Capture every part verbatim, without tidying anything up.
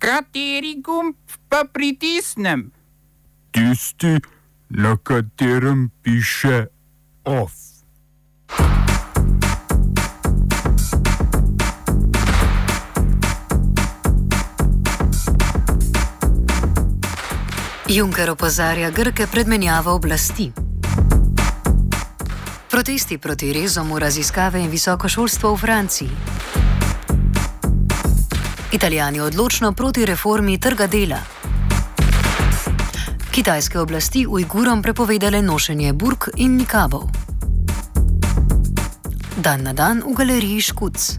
Kateri gumb pa pritisnem? Tisti, na katerem piše OF. Juncker opozarja Grke pred menjavo oblasti. Protesti proti rezom v raziskave in visoko šolstvo v Franciji. Italijani odločno proti reformi trga dela. Kitajske oblasti Ujgurom prepovedale nošenje burk in nikabov. Dan na dan v galeriji Škuc.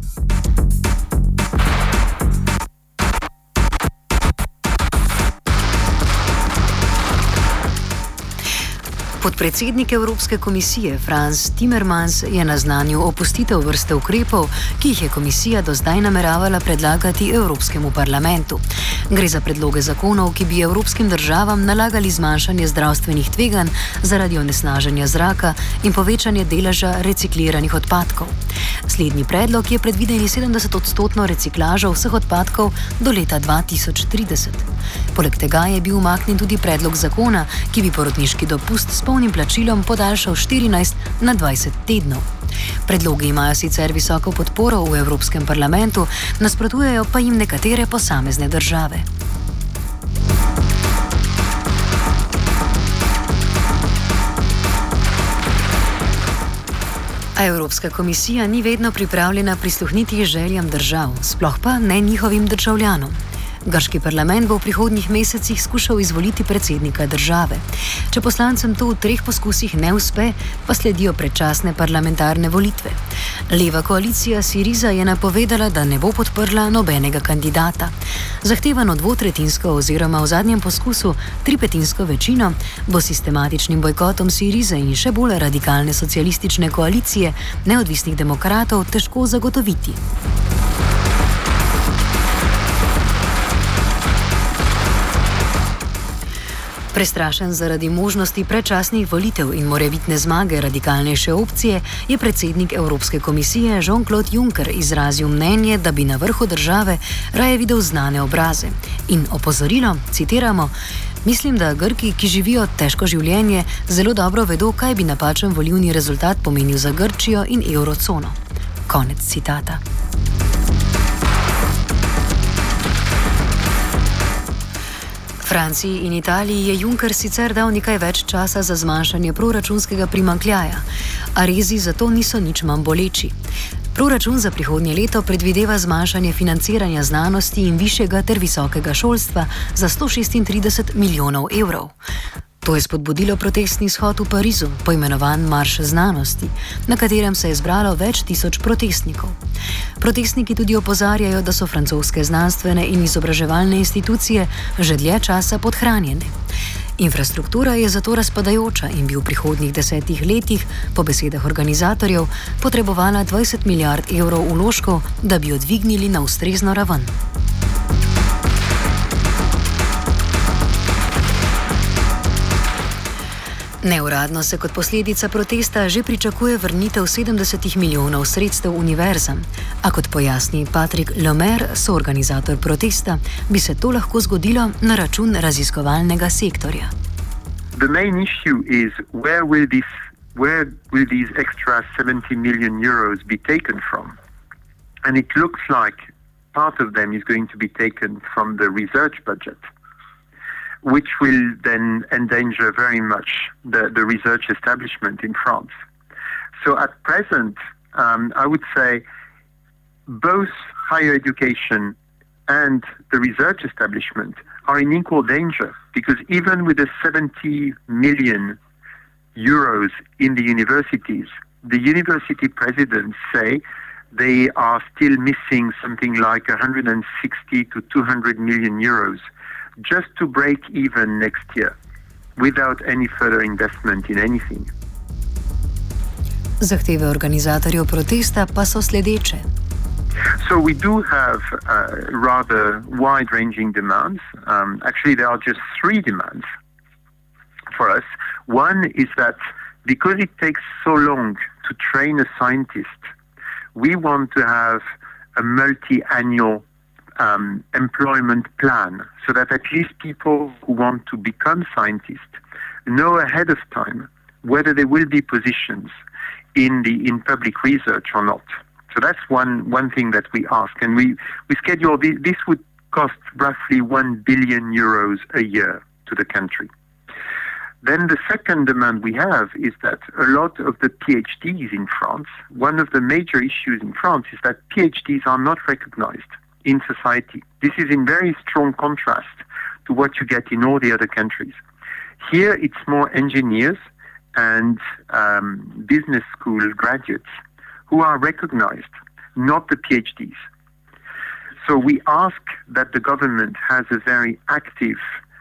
Podpredsednik Evropske komisije Frans Timmermans je naznanil opustitev vrste ukrepov, ki jih je komisija do zdaj nameravala predlagati Evropskemu parlamentu. Gre za predloge zakonov, ki bi evropskim državam nalagali zmanjšanje zdravstvenih tveganj zaradi onesnaženja zraka in povečanje deleža recikliranih odpadkov. Slednji predlog je predvideni sedemdesetodstotno reciklažo vseh odpadkov do leta dva tisoč trideset. Poleg tega je bil umaknjen tudi predlog zakona, ki bi porodniški dopust s polnim plačilom podaljšal štirinajst na dvajset tednov. Predlogi imajo sicer visoko podporo v Evropskem parlamentu, nasprotujejo pa jim nekatere posamezne države. A Evropska komisija ni vedno pripravljena prisluhniti željam držav, sploh pa ne njihovim državljanom. Grški parlament bo v prihodnjih mesecih skušal izvoliti predsednika države. Če poslancem to v treh poskusih ne uspe, pa sledijo predčasne parlamentarne volitve. Leva koalicija Siriza je napovedala, da ne bo podprla nobenega kandidata. Zahtevano dvotretinsko oziroma v zadnjem poskusu tripetinsko večino bo sistematičnim bojkotom Sirize in še bolj radikalne socialistične koalicije neodvisnih demokratov težko zagotoviti. Prestrašen zaradi možnosti predčasnih volitev in morebitne zmage radikalnejše opcije je predsednik Evropske komisije Jean-Claude Juncker izrazil mnenje, da bi na vrhu države raje videl znane obraze. In opozorilo, citiramo, mislim, da Grki, ki živijo težko življenje, zelo dobro vedo, kaj bi napačen volilni rezultat pomenil za Grčijo in evrocono. Konec citata. Franciji in Italiji je Juncker sicer dal nekaj več časa za zmanjšanje proračunskega primanjkljaja, a rezi zato niso nič manj boleči. Proračun za prihodnje leto predvideva zmanjšanje financiranja znanosti in višjega ter visokega šolstva za sto šestintrideset milijonov evrov. To je spodbudilo protestni shod v Parizu, poimenovan Marš znanosti, na katerem se je zbralo več tisoč protestnikov. Protestniki tudi opozarjajo, da so francoske znanstvene in izobraževalne institucije že dlje časa podhranjene. Infrastruktura je zato razpadajoča in bi v prihodnjih desetih letih, po besedah organizatorjev, potrebovala dvajset milijard evrov vložkov, da bi jo dvignili na ustrezno raven. Neuradno se kot posledica protesta že pričakuje vrnitev sedemdesetih milijonov sredstev univerzam, a kot pojasni Patrick Lemaire, soorganizator protesta, bi se to lahko zgodilo na račun raziskovalnega sektorja. The main issue is where will this where will these extra seventy million euros be taken from? And it looks like part of them is going to be taken from the research budget, which will then endanger very much the, the research establishment in France. So at present, um, I would say both higher education and the research establishment are in equal danger, because even with the seventy million euros in the universities, the university presidents say they are still missing something like one hundred sixty to two hundred million euros just to break even next year, without any further investment in anything. Zahteve organizatorjev protesta pa so sledeče. So we do have uh, rather wide-ranging demands. Um, actually, there are just three demands for us. One is that because it takes so long to train a scientist, we want to have a multi-annual um, employment plan so that at least people who want to become scientists know ahead of time whether there will be positions in the in public research or not. So that's one one thing that we ask, and we we schedule this. This would cost roughly one billion euros a year to the country. Then the second demand we have is that a lot of the PhDs in France, one of the major issues in France is that PhDs are not recognized in society. This is in very strong contrast to what you get in all the other countries. Here it's more engineers and um, business school graduates who are recognized, not the PhDs. So we ask that the government has a very active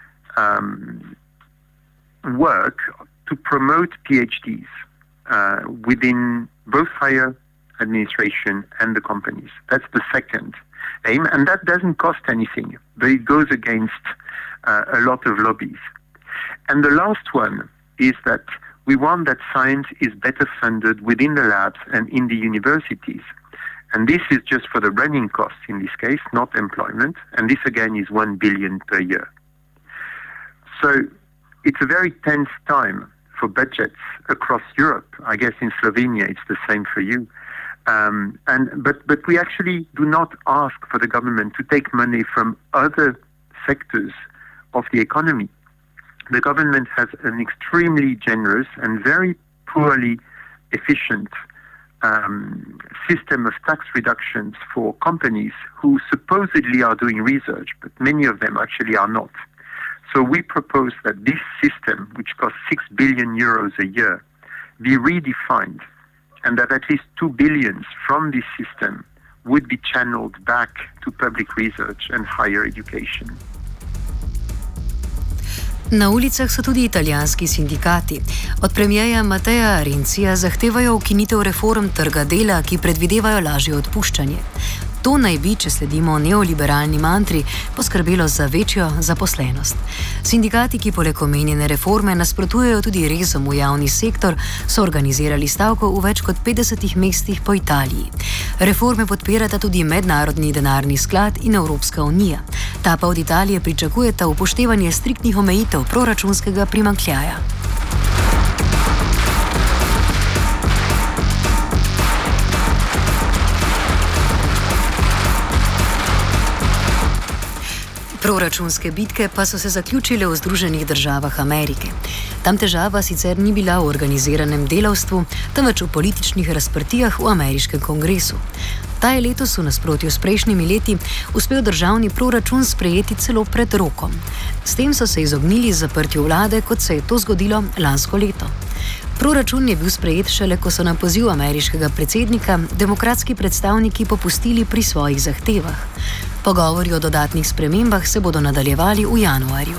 um, work to promote PhDs uh, within both higher administration and the companies. That's the second aim, and that doesn't cost anything, but it goes against uh, a lot of lobbies. And the last one is that we want that science is better funded within the labs and in the universities. And this is just for the running costs in this case, not employment. And this again is one billion per year. So it's a very tense time for budgets across Europe. I guess in Slovenia it's the same for you. Um, and but but we actually do not ask for the government to take money from other sectors of the economy. The government has an extremely generous and very poorly efficient um, system of tax reductions for companies who supposedly are doing research, but many of them actually are not. So we propose that this system, which costs six billion euros a year, be redefined, and that at least two billions from this system would be channeled back to public research and higher education. Na ulicah so tudi italijanski sindikati. Od premierja Mattea Renzija zahtevajo ukinitev reform trga dela, ki predvidevajo lažje odpuščanje. To naj bi, če sledimo neoliberalni mantri, poskrbelo za večjo zaposlenost. Sindikati, ki poleg omenjene reforme nasprotujejo tudi rezom v javni sektor, so organizirali stavko v več kot petdesetih mestih po Italiji. Reforme podpirata tudi Mednarodni denarni sklad in Evropska unija. Ta pa od Italije pričakujeta upoštevanje striktnih omejitev proračunskega primanjkljaja. Proračunske bitke pa so se zaključile v Združenih državah Amerike. Tam težava sicer ni bila v organiziranem delavstvu, temveč v političnih razprtijah v ameriškem kongresu. Ta je letos v nasprotju s prejšnjimi leti uspel državni proračun sprejeti celo pred rokom. S tem so se izognili zaprtju vlade, kot se je to zgodilo lansko leto. Proračun je bil sprejet šele, ko so na poziv ameriškega predsednika demokratski predstavniki popustili pri svojih zahtevah. Pogovori o dodatnih spremembah se bodo nadaljevali v januarju.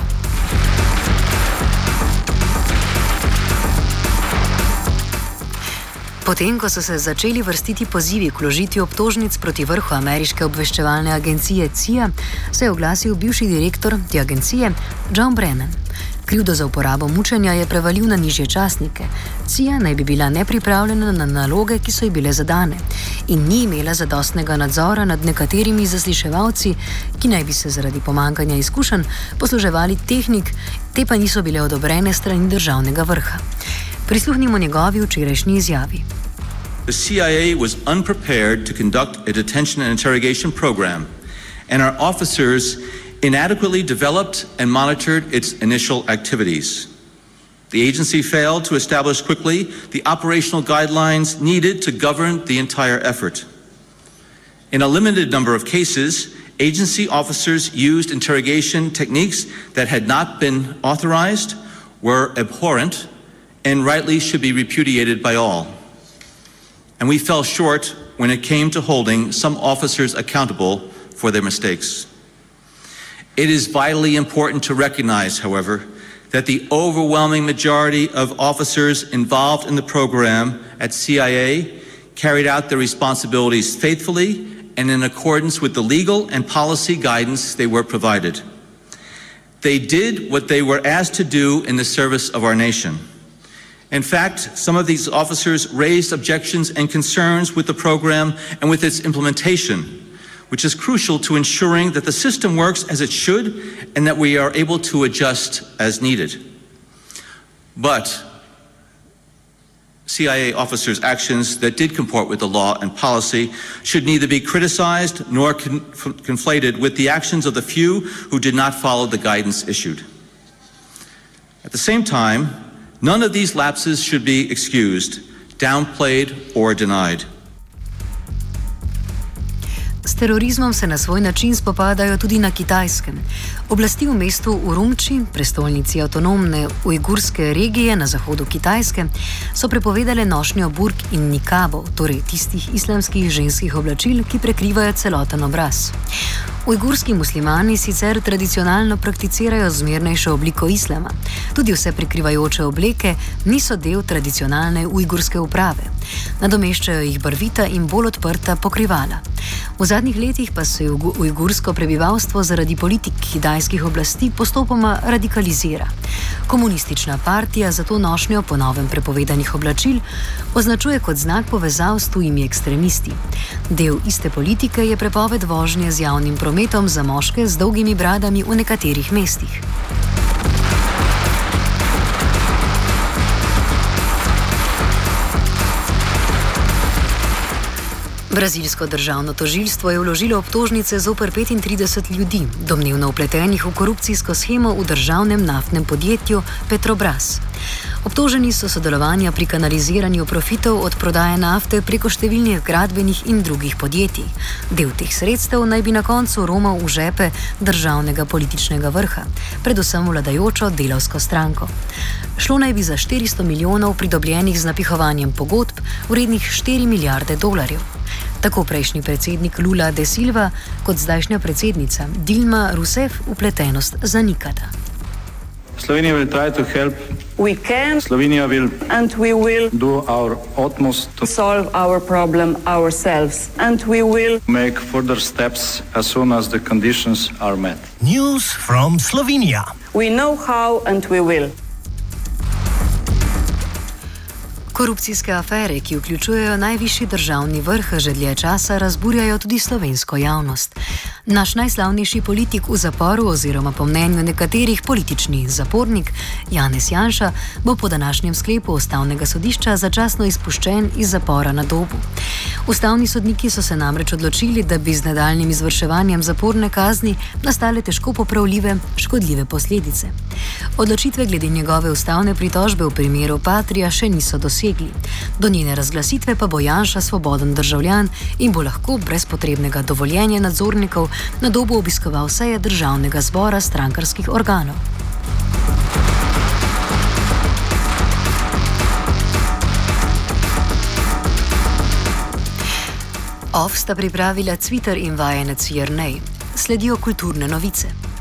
Potem, ko so se začeli vrstiti pozivi k vložitvi obtožnic proti vrhu ameriške obveščevalne agencije C I A, se je oglasil bivši direktor te agencije John Brennan. Krivdo za uporabo mučenja je prevalil na nižje častnike. C I A naj bi bila nepripravljena na naloge, ki so ji bile zadane, in ni imela zadostnega nadzora nad nekaterimi zasliševalci, ki naj bi se zaradi pomanjkanja izkušenj posluževali tehnik, te pa niso bile odobrene strani državnega vrha. Prisluhnimo njegovi včerajšnji izjavi. The C I A was unprepared to conduct a detention and interrogation program, and our officers inadequately developed and monitored its initial activities. The agency failed to establish quickly the operational guidelines needed to govern the entire effort. In a limited number of cases, agency officers used interrogation techniques that had not been authorized, were abhorrent, and rightly should be repudiated by all. And we fell short when it came to holding some officers accountable for their mistakes. It is vitally important to recognize, however, that the overwhelming majority of officers involved in the program at C I A carried out their responsibilities faithfully and in accordance with the legal and policy guidance they were provided. They did what they were asked to do in the service of our nation. In fact, some of these officers raised objections and concerns with the program and with its implementation, which is crucial to ensuring that the system works as it should and that we are able to adjust as needed. But C I A officers' actions that did comport with the law and policy should neither be criticized nor con- conflated with the actions of the few who did not follow the guidance issued. At the same time, none of these lapses should be excused, downplayed or denied. S terorizmom se na svoj način spopadajo tudi na Kitajskem. Oblasti v mestu Urumči, prestolnici avtonomne ujgurske regije na zahodu Kitajske, so prepovedale nošnjo burk in nikabov, torej tistih islamskih ženskih oblačil, ki prekrivajo celoten obraz. Ujgurski muslimani sicer tradicionalno prakticirajo zmernejšo obliko islama. Tudi vse prikrivajoče obleke niso del tradicionalne ujgurske uprave. Nadomeščajo jih barvita in bolj odprta pokrivala. V zadnjih letih pa se ujgursko prebivalstvo zaradi politik kitajskih oblasti postopoma radikalizira. Komunistična partija zato nošnjo po novem prepovedanih oblačil označuje kot znak povezav s tujimi ekstremisti. Del iste politike je prepoved vožnje z javnim prometom za moške z dolgimi bradami v nekaterih mestih. Brazilsko državno tožilstvo je vložilo obtožnice zoper petintrideset ljudi, domnevno vpletenih v korupcijsko shemo v državnem naftnem podjetju Petrobras. Obtoženi so sodelovanja pri kanaliziranju profitov od prodaje nafte preko številnih gradbenih in drugih podjetij. Del teh sredstev naj bi na koncu romal v žepe državnega političnega vrha, predvsem vladajočo delavsko stranko. Šlo naj bi za štiristo milijonov pridobljenih z napihovanjem pogodb, vrednih štiri milijarde dolarjev. Tako prejšnji predsednik Lula de Silva kot zdajšnja predsednica Dilma Rousseff vpletenost zanikata. Slovenija will try to help. We can. Slovenija will. And we will. Do our utmost to solve our problem ourselves. And we will. Make further steps as soon as the conditions are met. News from Slovenia. We know how and we will. Korupcijske afere, ki vključujejo najvišji državni vrh, že dlje časa razburjajo tudi slovensko javnost. Naš najslavnejši politik v zaporu oziroma po mnenju nekaterih politični zapornik Janez Janša bo po današnjem sklepu Ustavnega sodišča začasno izpuščen iz zapora na Dobu. Ustavni sodniki so se namreč odločili, da bi z nadaljnjim izvrševanjem zaporne kazni nastale težko popravljive, škodljive posledice. Odločitve glede njegove ustavne pritožbe v primeru Patria še niso dosegli. Do njene razglasitve pa bo Janša svoboden državljan in bo lahko brez potrebnega dovoljenja nadzornikov na Dobu obiskoval seje državnega zbora strankarskih organov. Off sta pripravila Cvitar in vajenec Jernej. Sledijo kulturne novice.